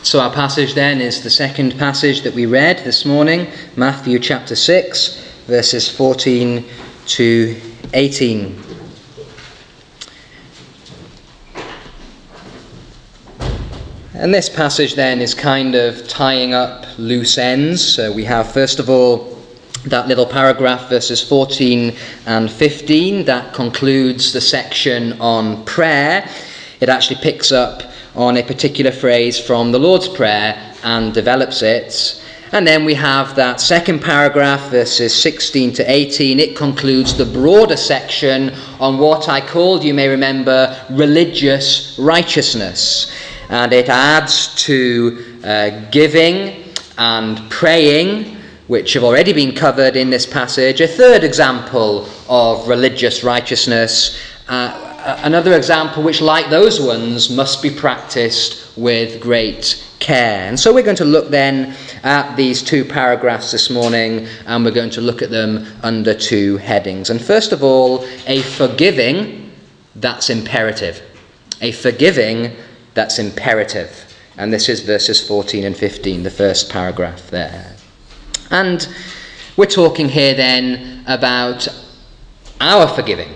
So our passage then is the second passage that we read this morning, Matthew chapter 6, verses 14 to 18. And this passage then is kind of tying up loose ends. So we have, first of all, that little paragraph, verses 14 and 15, that concludes the section on prayer. It actually picks up on a particular phrase from the Lord's Prayer and develops it. And then we have that second paragraph, verses 16 to 18. It concludes the broader section on what I called, you may remember, religious righteousness. And it adds to giving and praying, which have already been covered in this passage, a third example of religious righteousness, another example which, like those ones, must be practiced with great care. And so we're going to look then at these two paragraphs this morning, and we're going to look at them under two headings. And first of all, a forgiving that's imperative. A forgiving that's imperative. And this is verses 14 and 15, the first paragraph there. And we're talking here then about our forgiving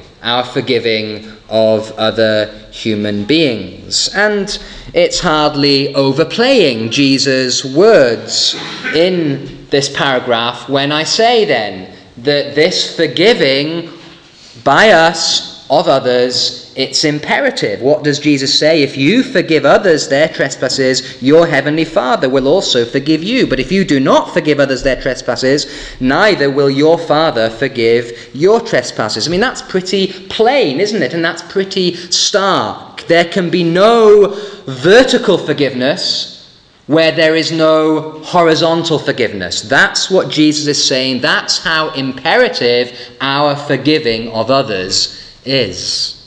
of other human beings. And it's hardly overplaying Jesus' words in this paragraph when I say then that this forgiving by us of others, it's imperative. What does Jesus say? If you forgive others their trespasses, your heavenly Father will also forgive you. But if you do not forgive others their trespasses, neither will your Father forgive your trespasses. I mean, that's pretty plain, isn't it? And that's pretty stark. There can be no vertical forgiveness where there is no horizontal forgiveness. That's what Jesus is saying. That's how imperative our forgiving of others is.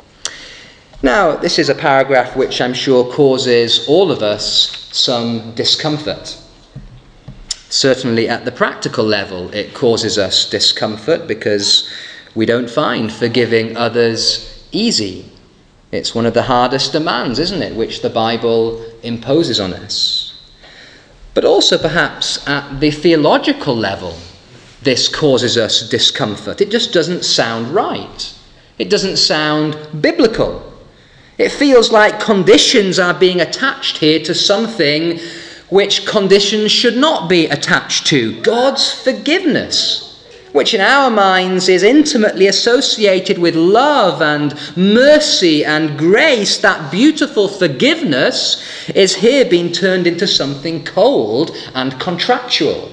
Now, this is a paragraph which I'm sure causes all of us some discomfort. Certainly at the practical level, it causes us discomfort because we don't find forgiving others easy. It's one of the hardest demands, isn't it, which the Bible imposes on us. But also perhaps at the theological level, this causes us discomfort. It just doesn't sound right. It doesn't sound biblical. It feels like conditions are being attached here to something which conditions should not be attached to. God's forgiveness, which in our minds is intimately associated with love and mercy and grace. That beautiful forgiveness is here being turned into something cold and contractual.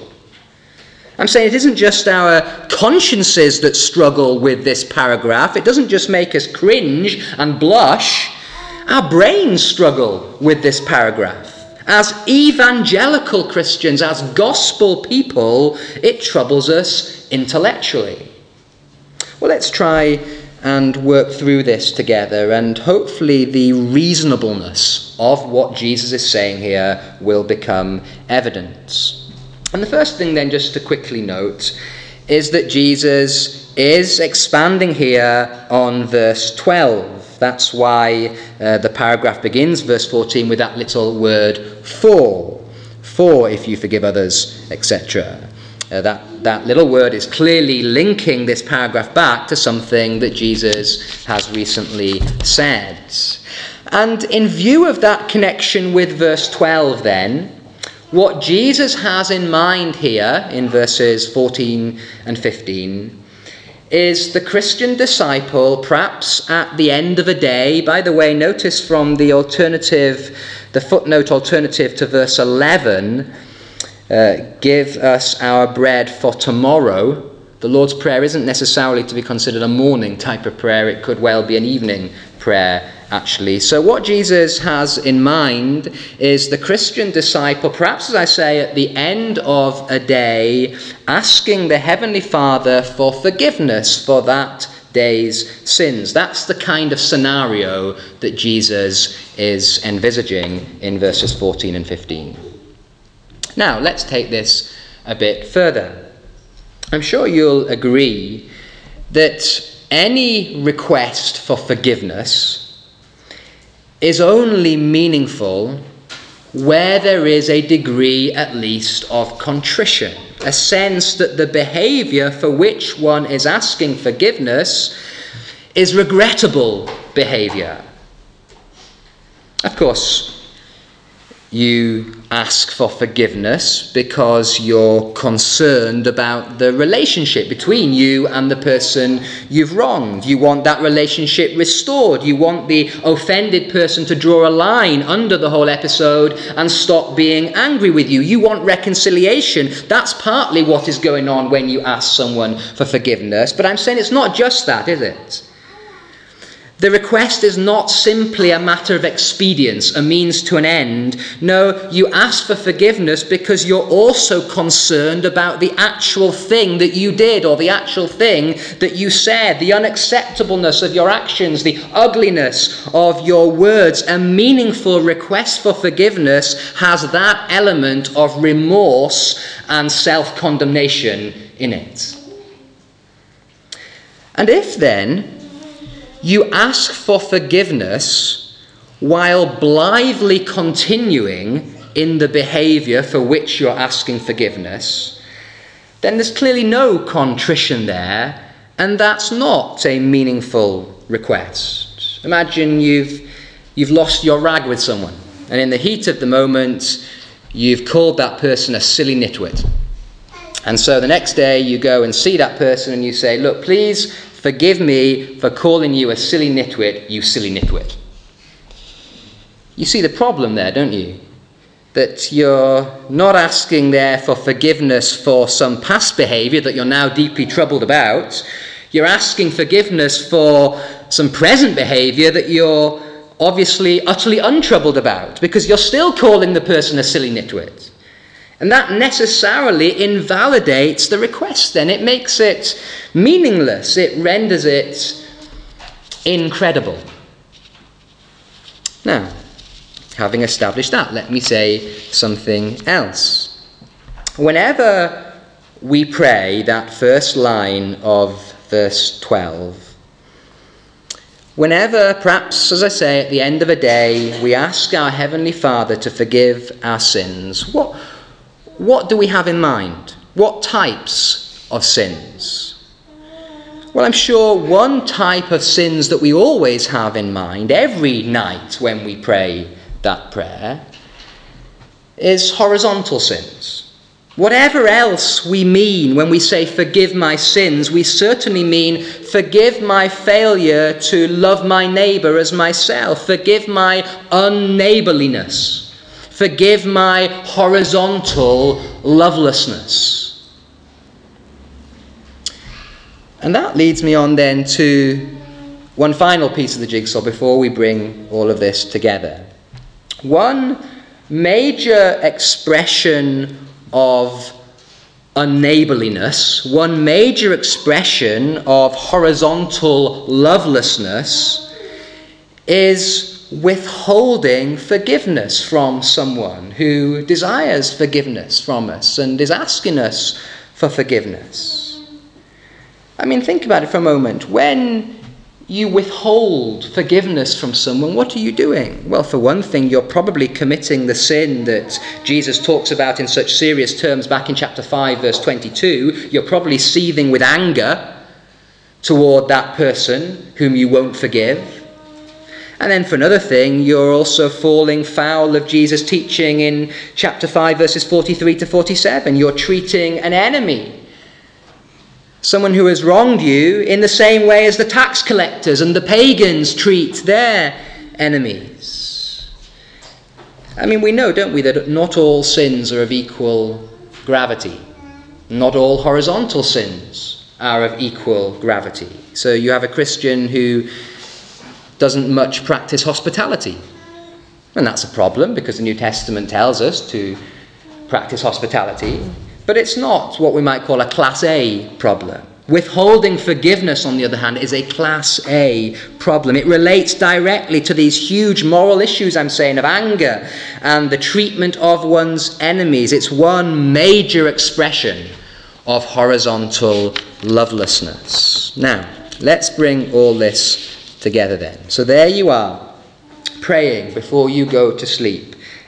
I'm saying it isn't just our consciences that struggle with this paragraph. It doesn't just make us cringe and blush. Our brains struggle with this paragraph. As evangelical Christians, as gospel people, it troubles us intellectually. Well, let's try and work through this together, and hopefully the reasonableness of what Jesus is saying here will become evident. And the first thing then, just to quickly note, is that Jesus is expanding here on verse 12. That's why the paragraph begins, verse 14, with that little word for. For if you forgive others, etc. That little word is clearly linking this paragraph back to something that Jesus has recently said. And in view of that connection with verse 12 then, what Jesus has in mind here in verses 14 and 15 is the Christian disciple, perhaps at the end of a day. By the way, notice from the footnote alternative to verse 11, give us our bread for tomorrow. The Lord's Prayer isn't necessarily to be considered a morning type of prayer. It could well be an evening prayer, actually. So what Jesus has in mind is the Christian disciple, perhaps as I say, at the end of a day, asking the Heavenly Father for forgiveness for that day's sins. That's the kind of scenario that Jesus is envisaging in verses 14 and 15. Now, let's take this a bit further. I'm sure you'll agree that any request for forgiveness is only meaningful where there is a degree, at least, of contrition, a sense that the behavior for which one is asking forgiveness is regrettable behavior. Of course, you ask for forgiveness because you're concerned about the relationship between you and the person you've wronged. You want that relationship restored. You want the offended person to draw a line under the whole episode and stop being angry with you. You want reconciliation. That's partly what is going on when you ask someone for forgiveness. But I'm saying it's not just that, is it? The request is not simply a matter of expedience, a means to an end. No, you ask for forgiveness because you're also concerned about the actual thing that you did or the actual thing that you said, the unacceptableness of your actions, the ugliness of your words. A meaningful request for forgiveness has that element of remorse and self-condemnation in it. And if then you ask for forgiveness while blithely continuing in the behavior for which you're asking forgiveness, then there's clearly no contrition there, and that's not a meaningful request. Imagine you've lost your rag with someone, and in the heat of the moment, you've called that person a silly nitwit. And so the next day you go and see that person and you say, look, please forgive me for calling you a silly nitwit, you silly nitwit. You see the problem there, don't you? That you're not asking there for forgiveness for some past behaviour that you're now deeply troubled about. You're asking forgiveness for some present behaviour that you're obviously utterly untroubled about, because you're still calling the person a silly nitwit. And that necessarily invalidates the request then. It makes it meaningless. It renders it incredible. Now, having established that, let me say something else. Whenever we pray that first line of verse 12, whenever, perhaps, as I say, at the end of a day, we ask our Heavenly Father to forgive our sins, what do we have in mind? What types of sins? Well, I'm sure one type of sins that we always have in mind every night when we pray that prayer is horizontal sins. Whatever else we mean when we say forgive my sins, we certainly mean forgive my failure to love my neighbour as myself, forgive my unneighbourliness. Forgive my horizontal lovelessness. And that leads me on then to one final piece of the jigsaw before we bring all of this together. One major expression of unneighbourliness, one major expression of horizontal lovelessness is withholding forgiveness from someone who desires forgiveness from us and is asking us for forgiveness. I mean, think about it for a moment. When you withhold forgiveness from someone, what are you doing? Well, for one thing, you're probably committing the sin that Jesus talks about in such serious terms back in chapter 5, verse 22. You're probably seething with anger toward that person whom you won't forgive. And then for another thing, you're also falling foul of Jesus' teaching in chapter 5, verses 43 to 47. You're treating an enemy, someone who has wronged you, in the same way as the tax collectors and the pagans treat their enemies. I mean, we know, don't we, that not all sins are of equal gravity. Not all horizontal sins are of equal gravity. So you have a Christian who doesn't much practice hospitality. And that's a problem, because the New Testament tells us to practice hospitality. But it's not what we might call a class A problem. Withholding forgiveness, on the other hand, is a class A problem. It relates directly to these huge moral issues, I'm saying, of anger and the treatment of one's enemies. It's one major expression of horizontal lovelessness. Now, let's bring all this together then. So there you are, praying before you go to sleep,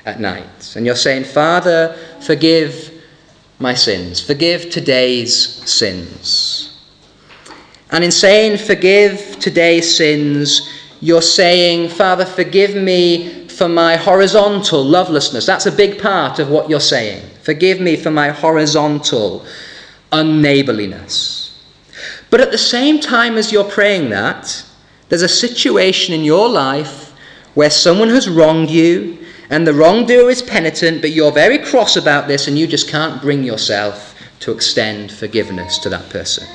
at night. And you're saying, Father, forgive my sins. Forgive today's sins. And in saying forgive today's sins, you're saying, Father, forgive me for my horizontal lovelessness. That's a big part of what you're saying. Forgive me for my horizontal unneighborliness. But at the same time as you're praying that, there's a situation in your life where someone has wronged you and the wrongdoer is penitent, but you're very cross about this and you just can't bring yourself to extend forgiveness to that person.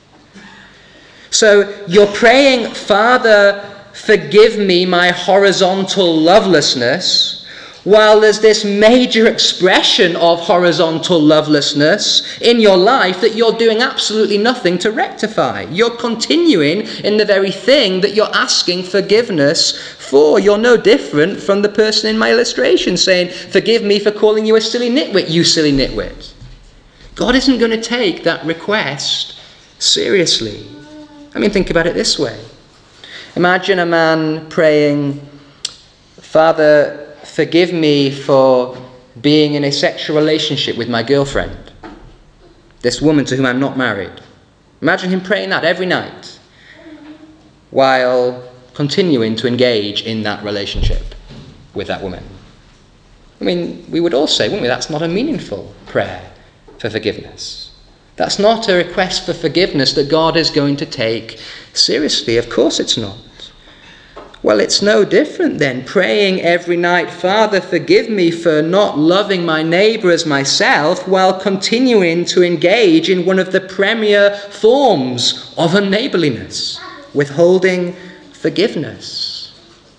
So you're praying, Father, forgive me my horizontal lovelessness, while there's this major expression of horizontal lovelessness in your life that you're doing absolutely nothing to rectify. You're continuing in the very thing that you're asking forgiveness for. You're no different from the person in my illustration saying, forgive me for calling you a silly nitwit, you silly nitwit. God isn't going to take that request seriously. I mean, think about it this way. Imagine a man praying, Father, forgive me for being in a sexual relationship with my girlfriend, this woman to whom I'm not married. Imagine him praying that every night while continuing to engage in that relationship with that woman. I mean, we would all say, wouldn't we, that's not a meaningful prayer for forgiveness. That's not a request for forgiveness that God is going to take seriously. Of course it's not. Well, it's no different then, praying every night, Father, forgive me for not loving my neighbour as myself, while continuing to engage in one of the premier forms of unneighbourliness, withholding forgiveness.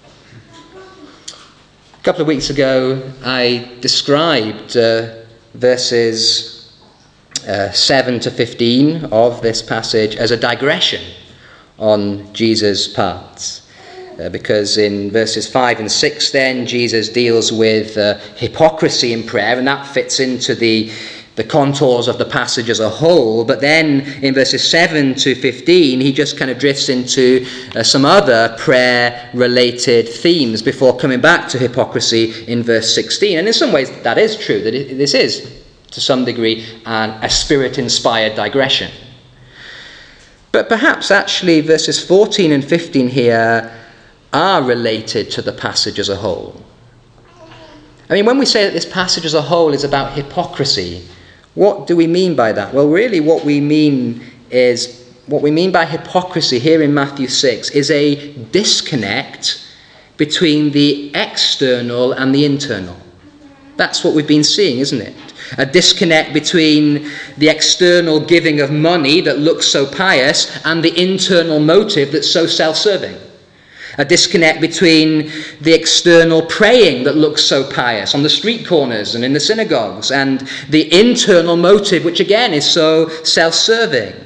A couple of weeks ago, I described verses 7 to 15 of this passage as a digression on Jesus' part. Because in verses 5 and 6 then, Jesus deals with hypocrisy in prayer, and that fits into the contours of the passage as a whole. But then in verses 7 to 15, he just kind of drifts into some other prayer-related themes before coming back to hypocrisy in verse 16. And in some ways, that is true, that this is, to some degree, a Spirit-inspired digression. But perhaps actually verses 14 and 15 here are related to the passage as a whole. I mean, when we say that this passage as a whole is about hypocrisy, what do we mean by that? Well, really what we mean by hypocrisy here in Matthew 6 is a disconnect between the external and the internal. That's what we've been seeing, isn't it? A disconnect between the external giving of money that looks so pious and the internal motive that's so self-serving. A disconnect between the external praying that looks so pious on the street corners and in the synagogues and the internal motive, which again is so self-serving.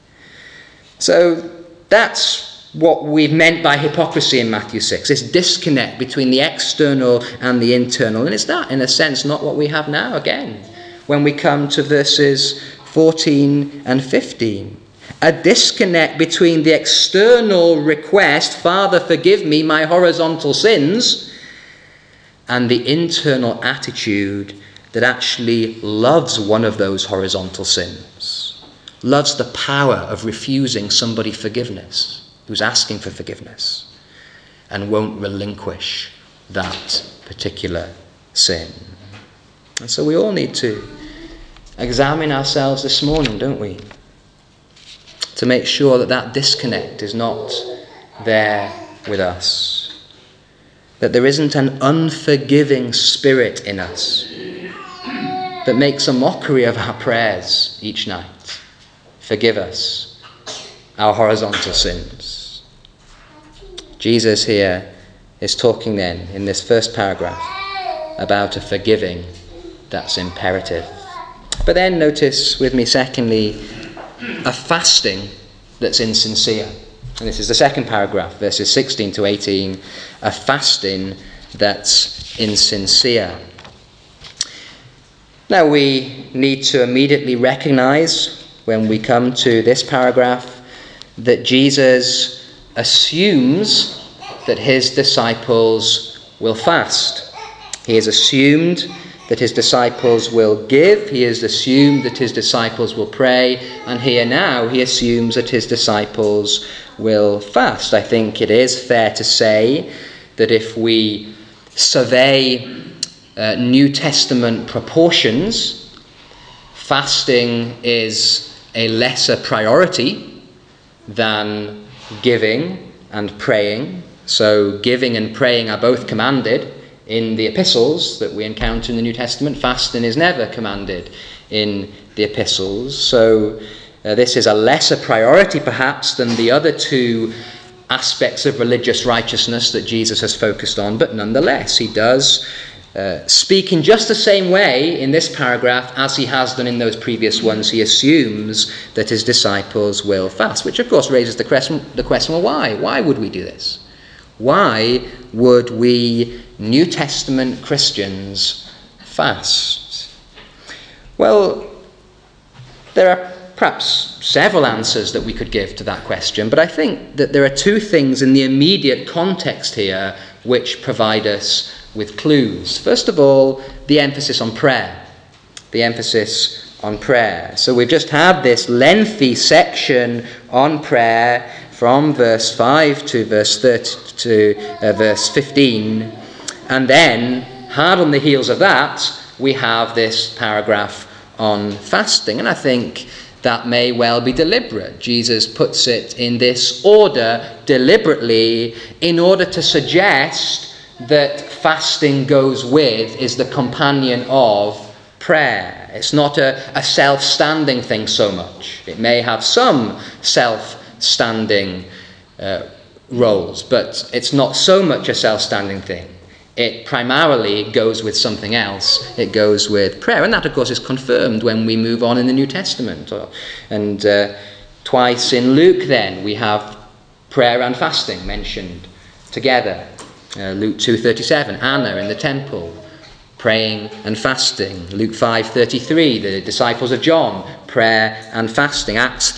So that's what we've meant by hypocrisy in Matthew 6, this disconnect between the external and the internal. And it's that, in a sense, not what we have now again when we come to verses 14 and 15. A disconnect between the external request, Father, forgive me my horizontal sins, and the internal attitude that actually loves one of those horizontal sins, loves the power of refusing somebody forgiveness who's asking for forgiveness, and won't relinquish that particular sin. And so we all need to examine ourselves this morning, don't we? To make sure that that disconnect is not there with us. That there isn't an unforgiving spirit in us that makes a mockery of our prayers each night. Forgive us our horizontal sins. Jesus here is talking then in this first paragraph about a forgiving that's imperative. But then notice with me secondly, a fasting that's insincere. And this is the second paragraph, verses 16 to 18, a fasting that's insincere. Now we need to immediately recognize when we come to this paragraph that Jesus assumes that his disciples will fast. He has assumed that his disciples will give. He has assumed that his disciples will pray. And here now he assumes that his disciples will fast. I think it is fair to say that if we survey New Testament proportions, fasting is a lesser priority than giving and praying. So giving and praying are both commanded in the epistles that we encounter in the New Testament. Fasting is never commanded in the epistles. So this is a lesser priority perhaps than the other two aspects of religious righteousness that Jesus has focused on, but nonetheless he does speak in just the same way in this paragraph as he has done in those previous ones. He assumes that his disciples will fast, which of course raises the question, well, why? Why would we do this? Why would we New Testament Christians fast? Well, there are perhaps several answers that we could give to that question, but I think that there are two things in the immediate context here which provide us with clues. First of all, the emphasis on prayer. The emphasis on prayer. So we've just had this lengthy section on prayer from verse 5 to verse 30 to verse 15. And then, hard on the heels of that, we have this paragraph on fasting. And I think that may well be deliberate. Jesus puts it in this order deliberately in order to suggest that fasting goes with, is the companion of prayer. It's not a self-standing thing so much. It may have some self-standing roles, but it's not so much a self-standing thing. It primarily goes with something else. It goes with prayer. And that, of course, is confirmed when we move on in the New Testament. And twice in Luke, then, we have prayer and fasting mentioned together. Luke 2:37, Anna in the temple, praying and fasting. Luke 5:33, the disciples of John, prayer and fasting. Acts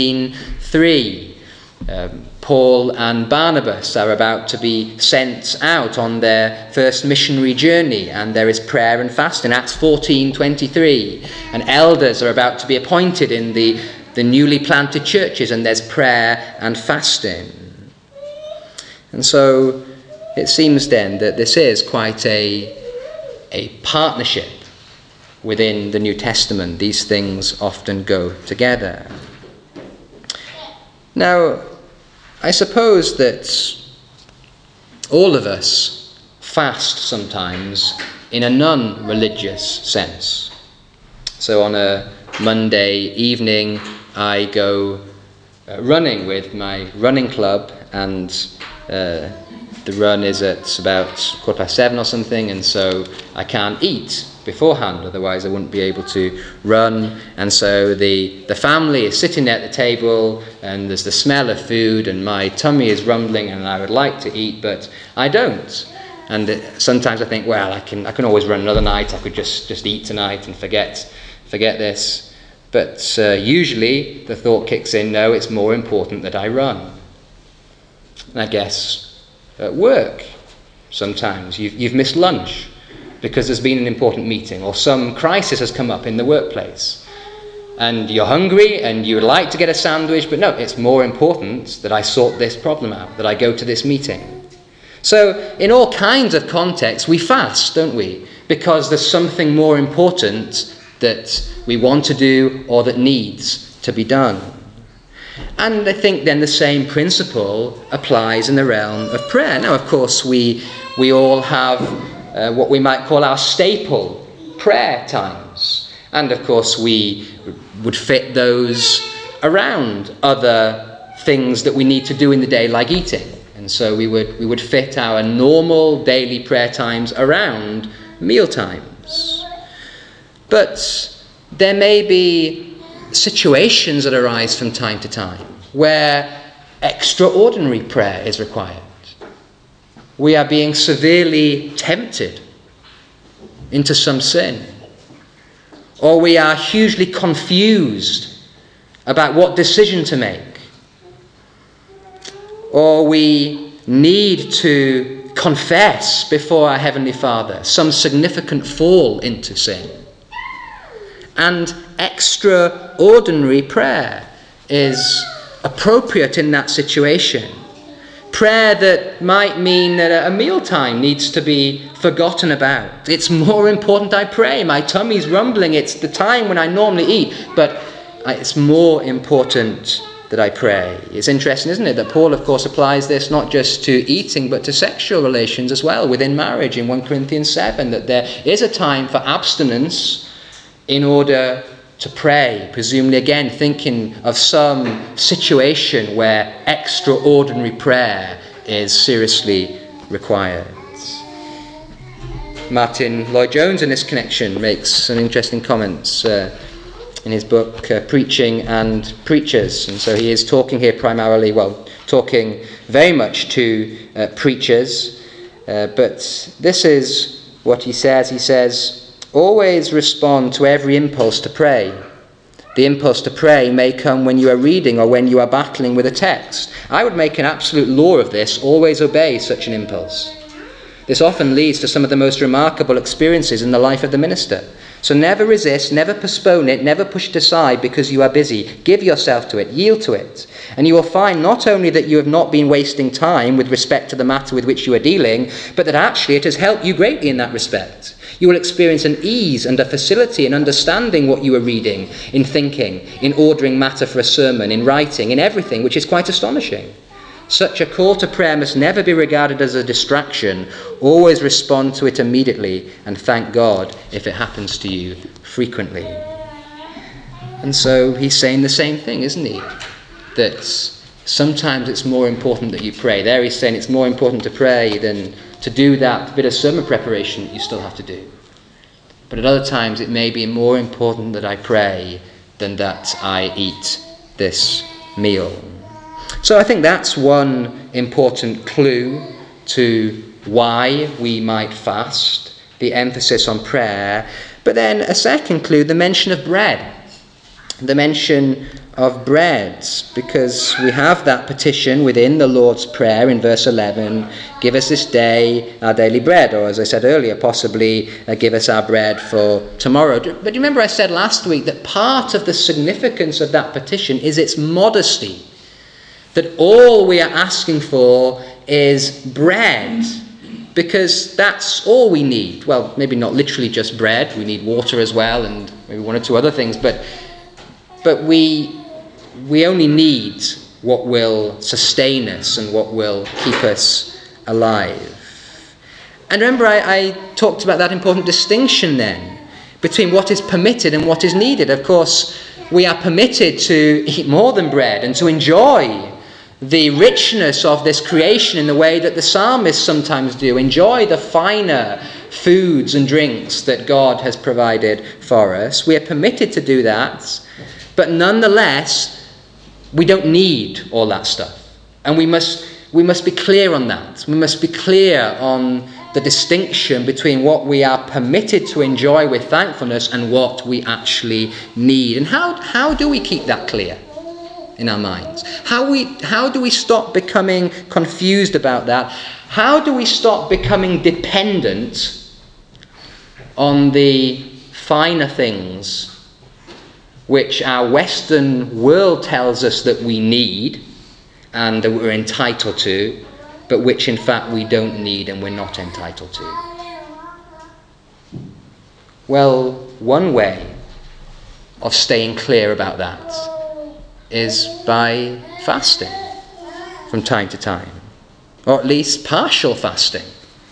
13:3, Paul and Barnabas are about to be sent out on their first missionary journey, and there is prayer and fasting. Acts 14:23, and elders are about to be appointed in the newly planted churches, and there's prayer and fasting. And so it seems then that this is quite a partnership within the New Testament. These things often go together. Now, I suppose that all of us fast sometimes in a non-religious sense. So on a Monday evening, I go running with my running club, and the run is at about 7:15 or something, and so I can't eat beforehand, otherwise I wouldn't be able to run. And so the family is sitting there at the table, and there's the smell of food, and my tummy is rumbling, and I would like to eat, but I don't. And sometimes I think, well, I can always run another night. I could just eat tonight and forget this. But usually the thought kicks in, no, it's more important that I run. And I guess at work, sometimes you've missed lunch because there's been an important meeting, or some crisis has come up in the workplace, and you're hungry and you would like to get a sandwich, but no, it's more important that I sort this problem out, that I go to this meeting. So in all kinds of contexts we fast, don't we? Because there's something more important that we want to do or that needs to be done. And I think then the same principle applies in the realm of prayer. Now, of course, we all have what we might call our staple prayer times. And, of course, we would fit those around other things that we need to do in the day, like eating. And so we would fit our normal daily prayer times around meal times. But there may be situations that arise from time to time where extraordinary prayer is required. We are being severely tempted into some sin, or we are hugely confused about what decision to make, or we need to confess before our Heavenly Father some significant fall into sin. And extraordinary prayer is appropriate in that situation. Prayer that might mean that a mealtime needs to be forgotten about. It's more important I pray. My tummy's rumbling. It's the time when I normally eat. But it's more important that I pray. It's interesting, isn't it, that Paul, of course, applies this not just to eating, but to sexual relations as well, within marriage in 1 Corinthians 7, that there is a time for abstinence in order to pray, presumably again thinking of some situation where extraordinary prayer is seriously required. Martin Lloyd-Jones in this connection makes some interesting comments in his book Preaching and Preachers, and so he is talking here primarily, talking very much to preachers, but this is what he says. He says, always respond to every impulse to pray. The impulse to pray may come when you are reading or when you are battling with a text. I would make an absolute law of this: always obey such an impulse. This often leads to some of the most remarkable experiences in the life of the minister. So never resist, never postpone it, never push it aside because you are busy. Give yourself to it, yield to it. And you will find not only that you have not been wasting time with respect to the matter with which you are dealing, but that actually it has helped you greatly in that respect. You will experience an ease and a facility in understanding what you are reading, in thinking, in ordering matter for a sermon, in writing, in everything, which is quite astonishing. Such a call to prayer must never be regarded as a distraction. Always respond to it immediately and thank God if it happens to you frequently. And so he's saying the same thing, isn't he? That sometimes it's more important that you pray. There he's saying it's more important to pray than to do that bit of sermon preparation you still have to do. But at other times it may be more important that I pray than that I eat this meal. So I think that's one important clue to why we might fast, the emphasis on prayer. But then a second clue, the mention of bread. The mention of bread, because we have that petition within the Lord's Prayer in verse 11, give us this day our daily bread, or as I said earlier, possibly give us our bread for tomorrow. But you remember I said last week that part of the significance of that petition is its modesty, that all we are asking for is bread, because that's all we need. Well, maybe not literally just bread, we need water as well, and maybe one or two other things, but we only need what will sustain us and what will keep us alive. And remember, I talked about that important distinction then between what is permitted and what is needed. Of course, we are permitted to eat more than bread and to enjoy the richness of this creation in the way that the psalmists sometimes do. Enjoy the finer foods and drinks that God has provided for us. We are permitted to do that, but nonetheless, we don't need all that stuff. And we must be clear on that. We must be clear on the distinction between what we are permitted to enjoy with thankfulness and what we actually need. And how do we keep that clear in our minds? How do we stop becoming confused about that? How do we stop becoming dependent on the finer things which our Western world tells us that we need and that we're entitled to, but which in fact we don't need and we're not entitled to? Well, one way of staying clear about that is by fasting from time to time, or at least partial fasting.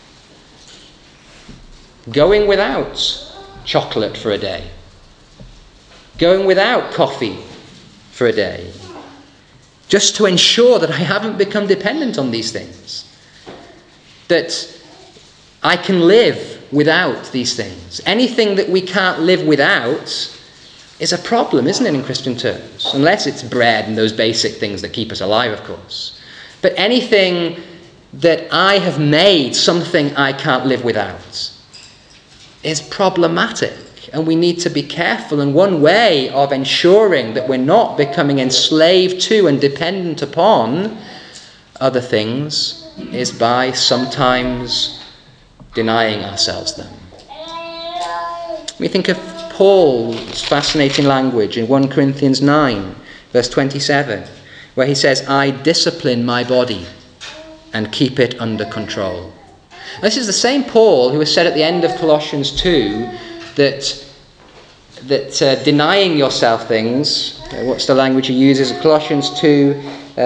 Going without chocolate for a day. Going without coffee for a day. Just to ensure that I haven't become dependent on these things. That I can live without these things. Anything that we can't live without is a problem, isn't it, in Christian terms? Unless it's bread and those basic things that keep us alive, of course. But anything that I have made something I can't live without is problematic. And we need to be careful. And one way of ensuring that we're not becoming enslaved to and dependent upon other things is by sometimes denying ourselves them. We think of Paul's fascinating language in 1 Corinthians 9, verse 27, where he says, I discipline my body and keep it under control. And this is the same Paul who has said at the end of Colossians 2 that denying yourself things, what's the language he uses? Colossians 2,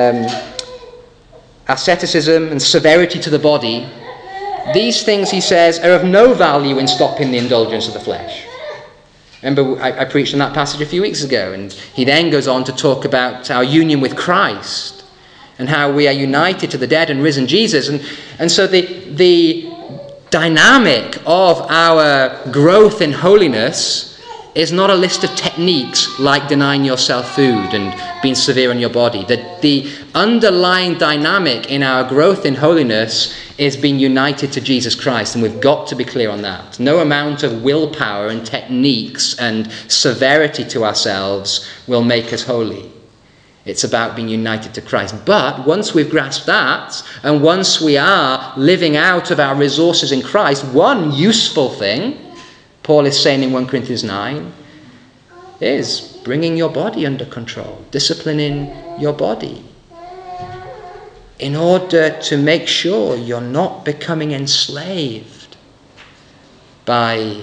asceticism and severity to the body, these things, he says, are of no value in stopping the indulgence of the flesh. Remember, I preached on that passage a few weeks ago, and he then goes on to talk about our union with Christ and how we are united to the dead and risen Jesus. And so the dynamic of our growth in holiness is not a list of techniques like denying yourself food and being severe on your body. The underlying dynamic in our growth in holiness is being united to Jesus Christ, and we've got to be clear on that. No amount of willpower and techniques and severity to ourselves will make us holy. It's about being united to Christ. But once we've grasped that, and once we are living out of our resources in Christ, one useful thing Paul is saying in 1 Corinthians 9 is bringing your body under control, disciplining your body in order to make sure you're not becoming enslaved by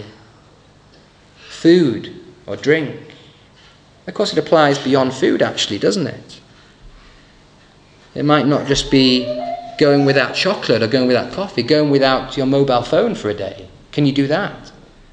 food or drink. Of course, it applies beyond food, actually, doesn't it? It might not just be going without chocolate or going without coffee, going without your mobile phone for a day. Can you do that?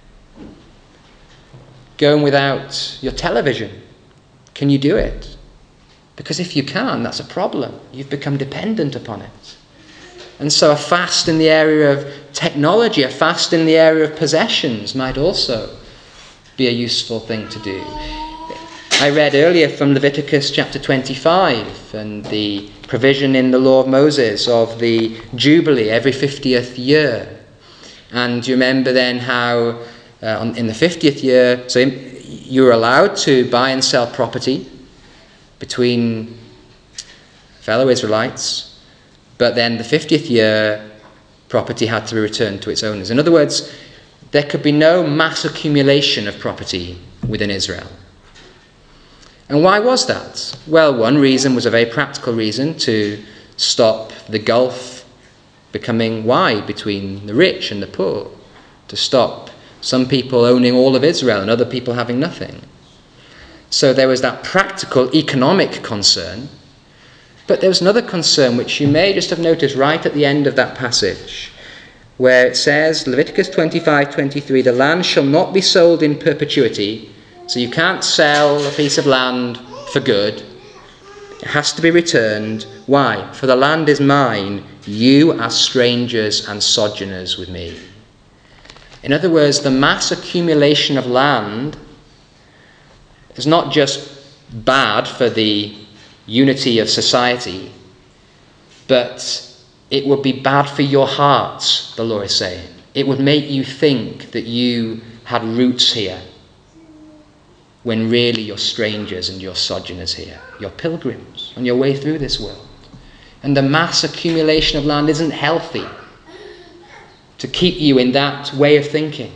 Going without your television. Can you do it? Because if you can, that's a problem. You've become dependent upon it. And so a fast in the area of technology, a fast in the area of possessions might also be a useful thing to do. I read earlier from Leviticus chapter 25 and the provision in the law of Moses of the Jubilee every 50th year. And you remember then how in the 50th year, so you were allowed to buy and sell property between fellow Israelites, but then the 50th year, property had to be returned to its owners. In other words, there could be no mass accumulation of property within Israel. And why was that? Well, one reason was a very practical reason, to stop the gulf becoming wide between the rich and the poor, to stop some people owning all of Israel and other people having nothing. So there was that practical economic concern. But there was another concern which you may just have noticed right at the end of that passage, where it says, Leviticus 25:23, the land shall not be sold in perpetuity. So you can't sell a piece of land for good. It has to be returned. Why? For the land is mine. You are strangers and sojourners with me. In other words, the mass accumulation of land is not just bad for the unity of society, but it would be bad for your hearts, the Lord is saying. It would make you think that you had roots here, when really you're strangers and you're sojourners here. You're pilgrims on your way through this world. And the mass accumulation of land isn't healthy to keep you in that way of thinking.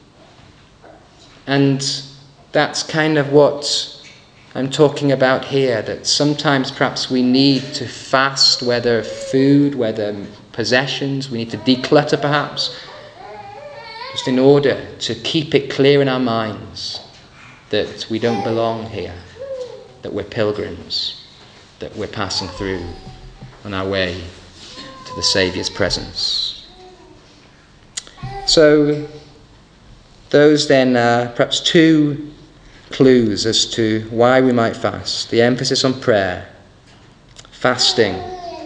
And that's kind of what I'm talking about here, that sometimes perhaps we need to fast, whether food, whether possessions, we need to declutter perhaps, just in order to keep it clear in our minds that we don't belong here, that we're pilgrims, that we're passing through on our way to the Saviour's presence. So those then are perhaps two clues as to why we might fast. The emphasis on prayer, fasting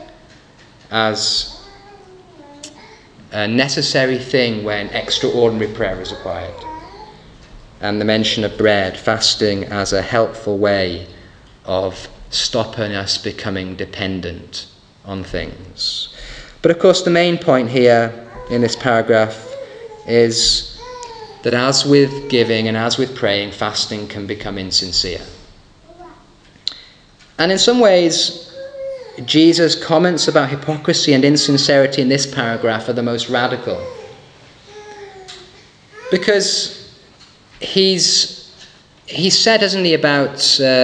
as a necessary thing when extraordinary prayer is required. And the mention of bread, fasting as a helpful way of stopping us becoming dependent on things. But of course the main point here in this paragraph is that as with giving and as with praying, fasting can become insincere. And in some ways, Jesus' comments about hypocrisy and insincerity in this paragraph are the most radical. Because he's said, hasn't he, about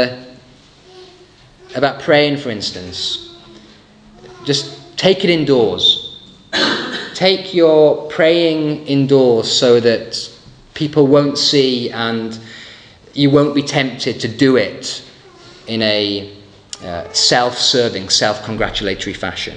praying, for instance. Just take it indoors. Take your praying indoors so that people won't see and you won't be tempted to do it in a self-serving, self-congratulatory fashion.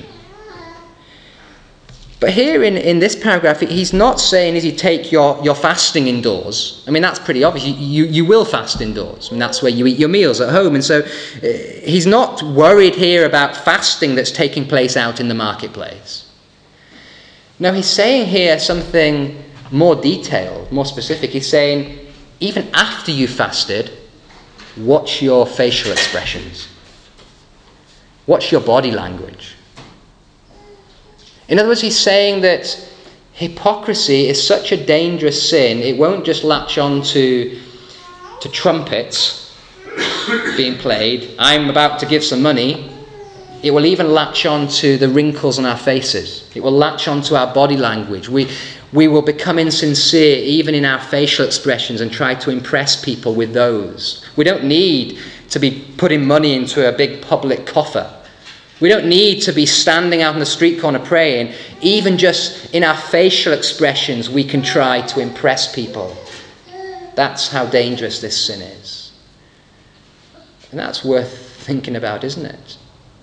But here in this paragraph, he's not saying, is he take your fasting indoors. I mean, that's pretty obvious. You will fast indoors. I mean, that's where you eat your meals at home. And so he's not worried here about fasting that's taking place out in the marketplace. No, he's saying here something more detailed, more specific. He's saying, even after you fasted, watch your facial expressions. Watch your body language. In other words, he's saying that hypocrisy is such a dangerous sin, it won't just latch on to trumpets being played. I'm about to give some money. It will even latch on to the wrinkles on our faces. It will latch on to our body language. We will become insincere even in our facial expressions and try to impress people with those. We don't need to be putting money into a big public coffer. We don't need to be standing out on the street corner praying. Even just in our facial expressions, we can try to impress people. That's how dangerous this sin is. And that's worth thinking about, isn't it?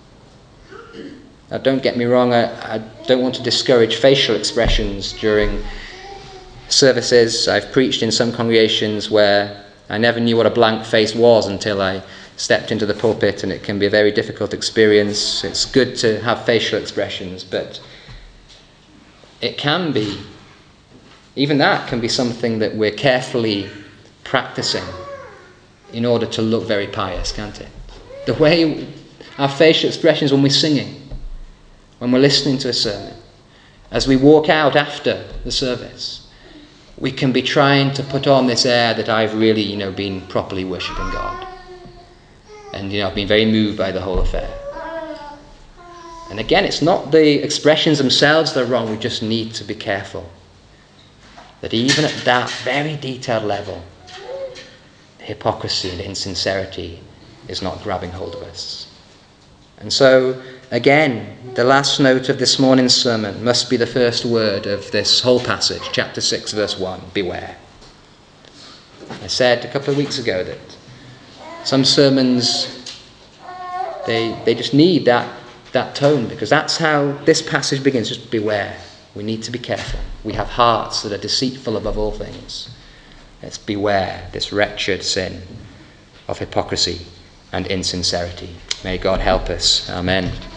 Now, don't get me wrong, I don't want to discourage facial expressions during services. I've preached in some congregations where I never knew what a blank face was until I stepped into the pulpit, and it can be a very difficult experience. It's good to have facial expressions, but it can be, even that can be something that we're carefully practicing in order to look very pious, can't it? The way our facial expressions when we're singing, when we're listening to a sermon, as we walk out after the service, we can be trying to put on this air that I've really, been properly worshipping God. And, I've been very moved by the whole affair. And again, it's not the expressions themselves that are wrong. We just need to be careful that even at that very detailed level, hypocrisy and insincerity is not grabbing hold of us. And so, again, the last note of this morning's sermon must be the first word of this whole passage, chapter 6, verse 1, beware. I said a couple of weeks ago that some sermons, they just need that tone, because that's how this passage begins. Just beware. We need to be careful. We have hearts that are deceitful above all things. Let's beware this wretched sin of hypocrisy and insincerity. May God help us. Amen.